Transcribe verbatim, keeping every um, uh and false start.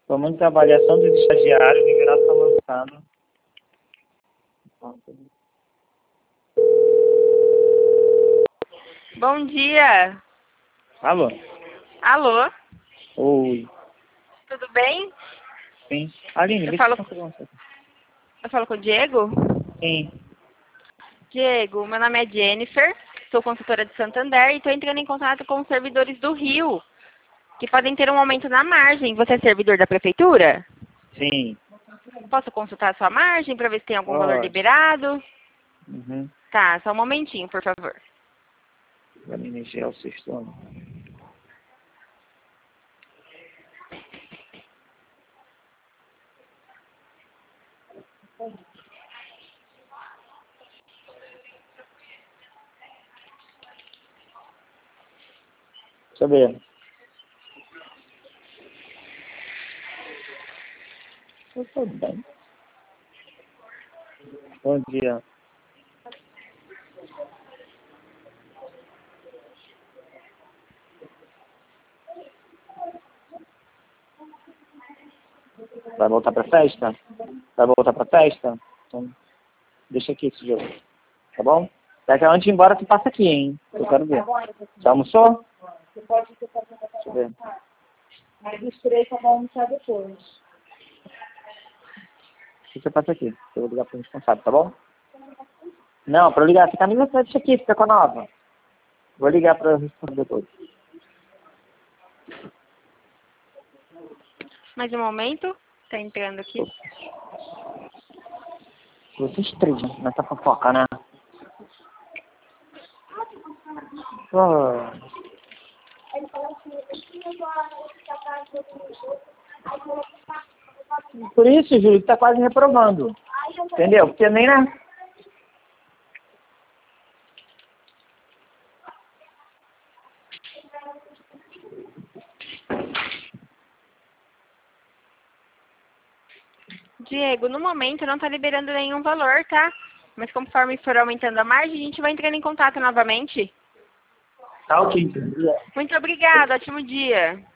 Comando de avaliação dos estagiários, migração avançada. Bom dia. Alô? Alô? Oi. Tudo bem? Sim. Aline, Eu deixa falo, eu fazer uma coisa. eu falo com o Diego? Sim. Diego, meu nome é Jennifer, sou consultora de Santander e estou entrando em contato com os servidores do Rio, que podem ter um aumento na margem. Você é servidor da prefeitura? Sim. Posso consultar a sua margem para ver se tem algum valor Pode. liberado? Uhum. Tá, só um momentinho, por favor. Vai me iniciar o sexto ano. Deixa eu ver. Eu tô bem. Bom dia. Vai voltar pra festa? Vai voltar pra festa? Então, deixa aqui esse jogo. Tá bom? Daqui antes de ir embora, tu passa aqui, hein? Eu quero ver. Já almoçou? Deixa eu ver. Mas os três só vão almoçar depois. Você passa aqui. Eu vou ligar pro responsável, tá bom? Não, pra eu ligar. Essa camisa deixa aqui, fica com a nova. Vou ligar pra responder depois. Mais um momento. Tá entrando aqui. Vocês três, né? Nessa fofoca, né? Oh. Por isso, Júlio, que tá quase reprovando. Entendeu? Porque nem, né? Diego, no momento não está liberando nenhum valor, tá? Mas conforme for aumentando a margem, a gente vai entrando em contato novamente. Tá ok, entendeu? Muito obrigada, ótimo dia.